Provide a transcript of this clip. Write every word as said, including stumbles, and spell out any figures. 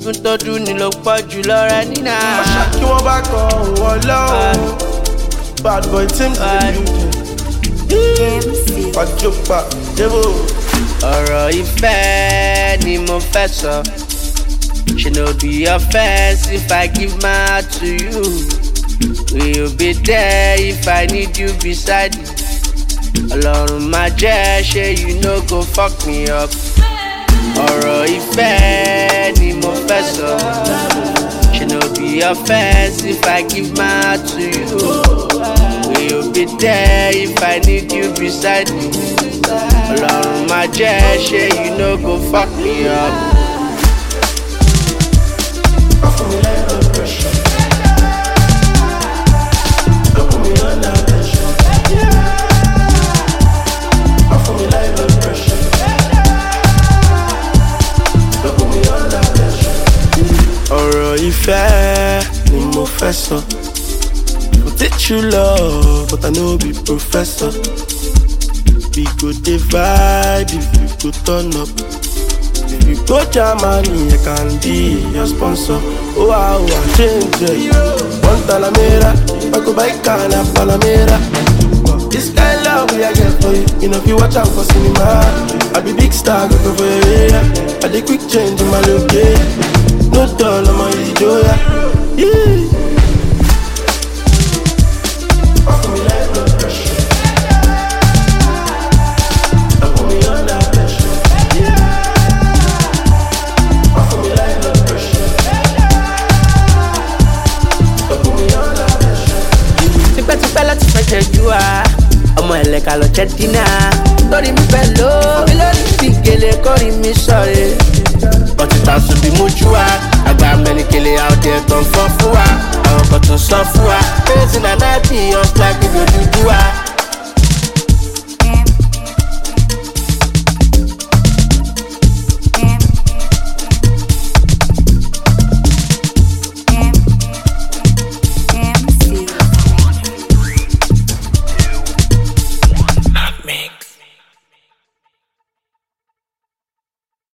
tún tọ́jú ni ló pọ̀ jù lọ́rẹ́ nínà. Ó ṣàkí wọ́n bá kọ òwò lọ́wọ́. Bad boy Tim ti lè lù. Pàjọpà débò. Ọ̀rọ̀ ìfẹ́ ni mo fẹ́ sọ. Ṣé no be offense if I give my heart to you? Will you be there if I need you beside me? Ọlọ́run má jẹ́ ṣé you no go fuck me up. Ọ̀rọ̀ ìfẹ́ ni mo fẹ́ sọ. Ṣé no be offense if I give my heart to you? Will you be there if I need you beside me? Ọlọ́run má jẹ́ ṣé you no go fuck me up. Ọ̀rọ̀ ìfẹ́ ni mo fẹ́ sọ. Go teach you love, but I no be professor. We go divide if we go turn up. If we go Germany, I can be your sponsor. Oh, wow, I change it. One Talamera, I go buy Cana Palamera. This kind of love we I get for you. You know, if you watch out for cinema, I be big star, go for your area. I dey quick change in my location. No dull, I'm a easy joy. Yeah. Offer me like no pressure. Don't put me under pressure. Yeah. Offer me like no pressure. Don't put me under pressure. Tipẹ́tipẹ́ láti fẹ́ jẹ́jú wa, ọmọ ẹ̀lẹ́ka lọ jẹ́ dínà. Lórí mi fẹ́ lò ó, mi lórí ti gèlè kórì mi sọ̀rẹ́. But it has to be mutual. Àgbà mẹ́rin kele out there tó ń fọ́ fún wa. Àwọn kan tó sọ fún wa. Praising and I be just like